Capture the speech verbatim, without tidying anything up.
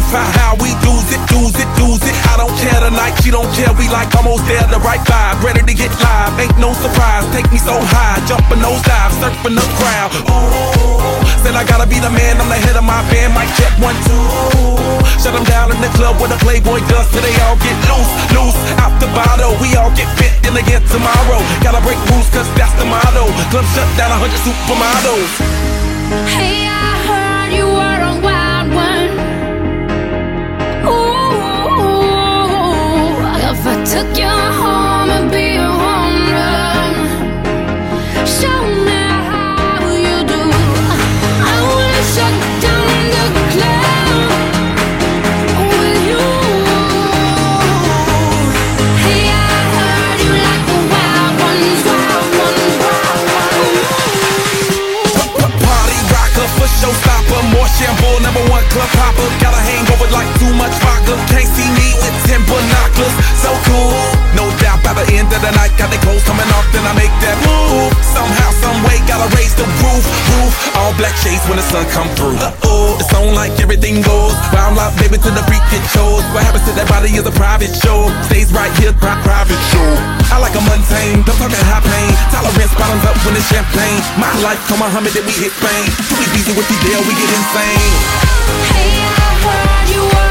how, how we lose it, lose it, lose it. I don't care tonight, she don't care, we like almost there, the right vibe. Ready to get live, ain't no surprise. Take me so high, jumping those dives, surfing the crowd. Ooh, said I gotta be the man, I'm the head of my band. Mic check one, two. Shut them down in the club where the Playboy does, till they all get loose, loose. Out the bottle, we all get fit in again tomorrow. Gotta break rules, cause that's the motto. Club shut down, a hundred supermodels. Hey, I heard you were a wild one. Ooh, if I took you home and be a home run, show me how you do. I wanna shut down the club with you. Hey, I heard you like the wild ones, wild ones, wild ones. Party rocker for showstopper, more shampoo, number one club hopper. Got a hangover like too much vodka. Can't see me with ten binoculars. So cool, no doubt by the end of the night, got the clothes coming off, then I make that move. Somehow, some way, gotta raise the roof, roof. All black shades when the sun come through. Uh-oh, it's on like everything goes. Wild out, baby, to the freak it shows. What happens to that body is a private show. Stays right here, pri- private show. I like a mundane, don't talk high pain. Tolerance bottoms up when it's champagne. My life, come Muhammad, then we hit Spain. Too easy with you there, we get insane. Hey, I heard you were